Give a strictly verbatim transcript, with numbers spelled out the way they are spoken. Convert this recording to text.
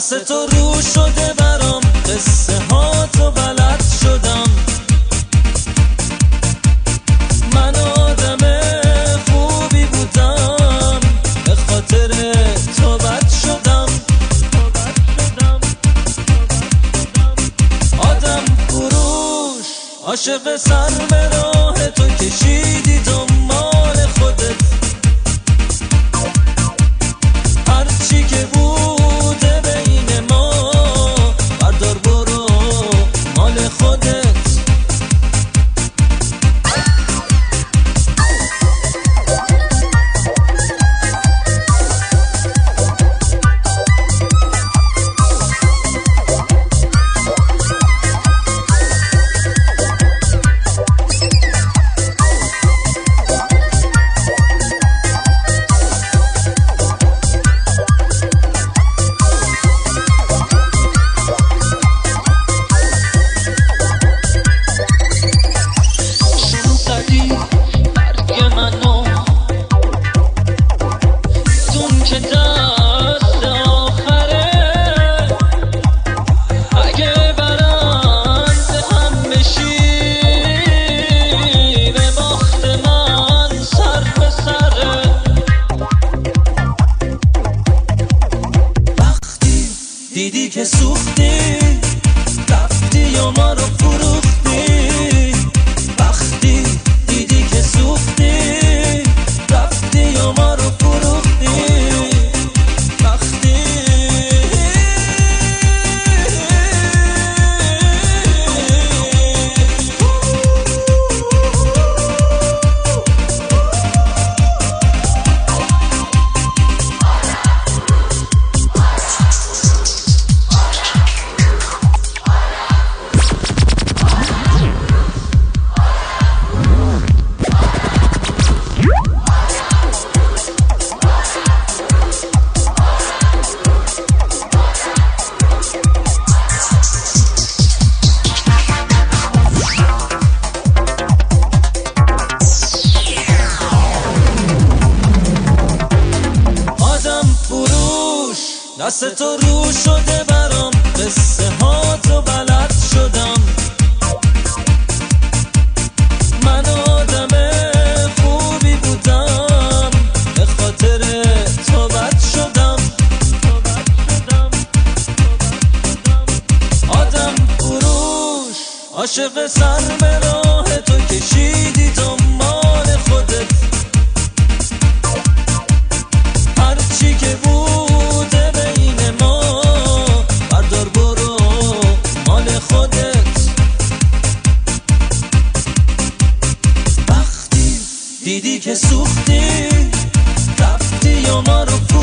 دست تو رو شده برام، قصه ها تو بلد شدم. من آدم خوبی بودم، به خاطر تو بد شدم. آدم فروش عاشق سر به راه تو کشیدی دنبال خودت. هرچی که بوده بین ما بردار برو مال خودت. دیدی که سوختی، رفتی یا ما رو فروختی. وقتی دیدی که سوختی، رفتی یا ما رو فروختی. وقتی دست تو رو شده برام، قصه ها تو بلد شدم. من آدم خوبی بودم، به خاطر تو بد شدم. آدم فروش عاشق سر به راه تو کشیدی دنبال خودت. هرچی که بوده بین ما بردار برو مال خودت. وقتی دیدی که سوختی، رفتی یا ما رو